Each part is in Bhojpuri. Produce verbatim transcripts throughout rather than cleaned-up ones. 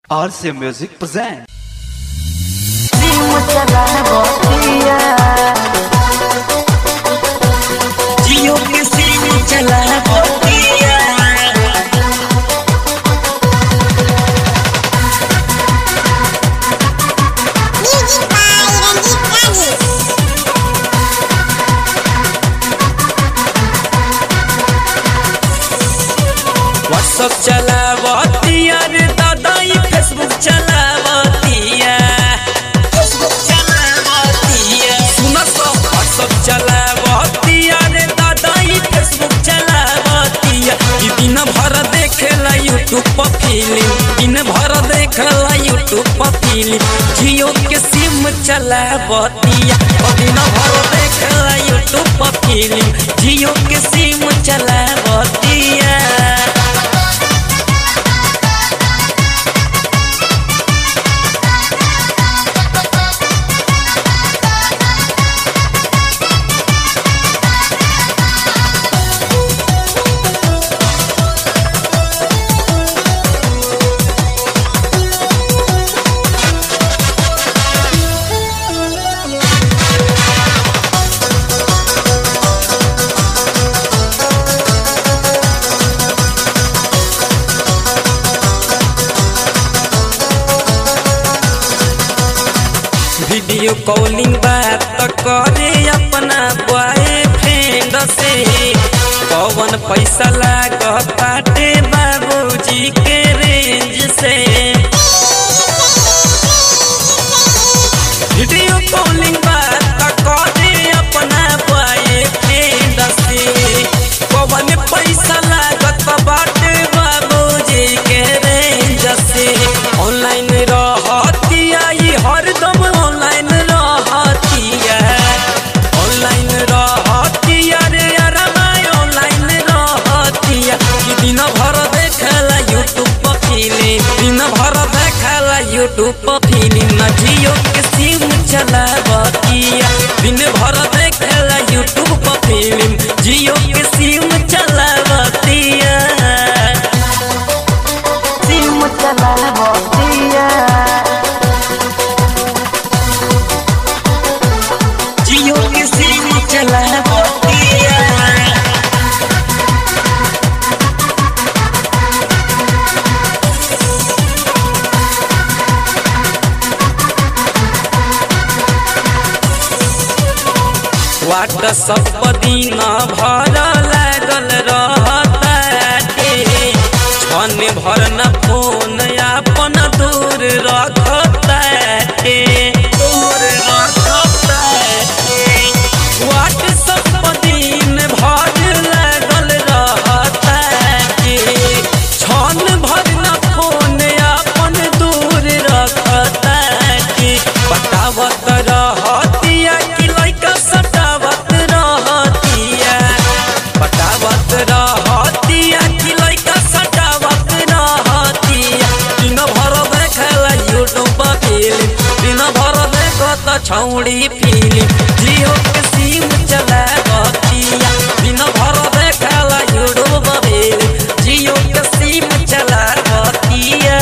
R C Music present. जियो के सिम चला दिया व्हाट्सएप चलावतिया रे दादा ये फेसबुक चलावतिया फेसबुक चलावतिया सुना सो व्हाट्सएप चलावतिया रे दादा ये फेसबुक चलावतिया कि दिन भर देखेला यूट्यूब पर फिल्म दिन भर देखेला यूट्यूब पर फिल्म जियो के सिम चलावतिया और दिन भर देखेला यूट्यूब पर फिल्म जियो के सिम चलावतिया वीडियो कॉलिंग बात करे अपना बॉयफ्रेंड से कौन पैसा लागताटे बाबूजी के रेंज से वीडियो कॉलिंग बात करे अपना बॉयफ्रेंड से कौन पैसा लागत बाटे बाबूजी के रेंज से ऑनलाइन रहतिया ये हरदम ऑनलाइन रहतिया ऑनलाइन रहतिया रे अरमा ऑनलाइन रहतिया कि दिन भर देखला यूट्यूब पर फिल्म दिन भर देखला यूट्यूब पर फिल्म जियो के सिम चलावतिया दिन भर देखला यूट्यूब पर फिल्म जियो के सिम चलावतिया सिम चलावतिया जियो के सिम चलावतिया व्हाट्सएप पर दिन भर लागल रहताटे छन भर न फोन अपन दूर रखताटे दूर रखताटे व्हाट्सएप पर दिन भर लागल रहताटे छन भर न फोन अपन दूर रखताटे बतावत रहतिया कि लइका सटावत रहतिया बतावत रहतिया कि लइका सटावत रहतिया दिन भर देखला यूट्यूब पर फिल्म दिन भर देखत छौड़ी फिल्म जियो के सिम चलावतिया दिन भर देखला यूट्यूब पर फिल्म जियो के सिम चलावतिया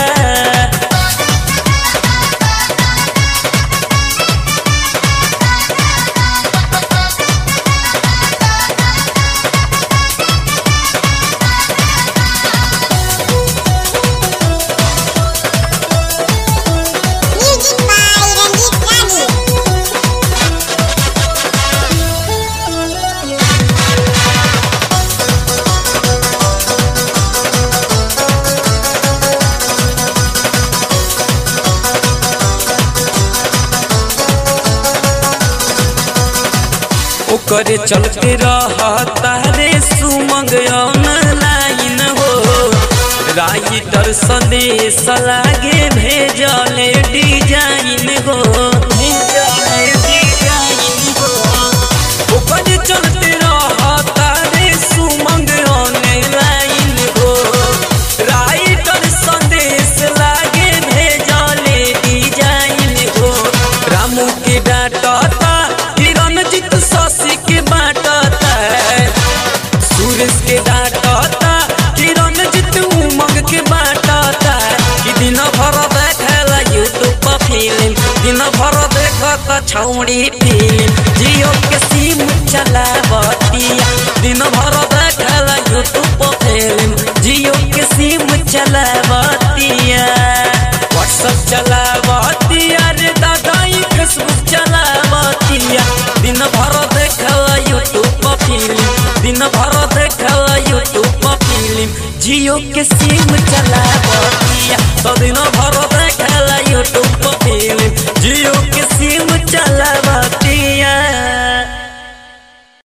ओकरे चलते रहता रे सुमंग ऑनलाइन हो राइटर संदेश लागे भेजले डिजाइन हो भेजले डिजाइन हो ओकरे चलते रहता रे सुमंग ऑनलाइन हो राइटर संदेश लागे भेजले डिजाइन हो रामू के डांटता रणजीत शशि के बांटता सुरेश के डांटता कि रणजीत उमंग के बांटता कि दिन भर देखता छौड़ी फिल्म जियो के सिम चलावतिया दिन भर देखला यूट्यूब पर फिल्म जियो के सिम चलावतिया व्हाट्सएप चलावतिया रे दादा फेसबुक चलावतिया दिन भर देखला यूट्यूब पर फिल्म दिन भर देखला यूट्यूब पर फिल्म जियो के सिम चलावतिया तो दिन भर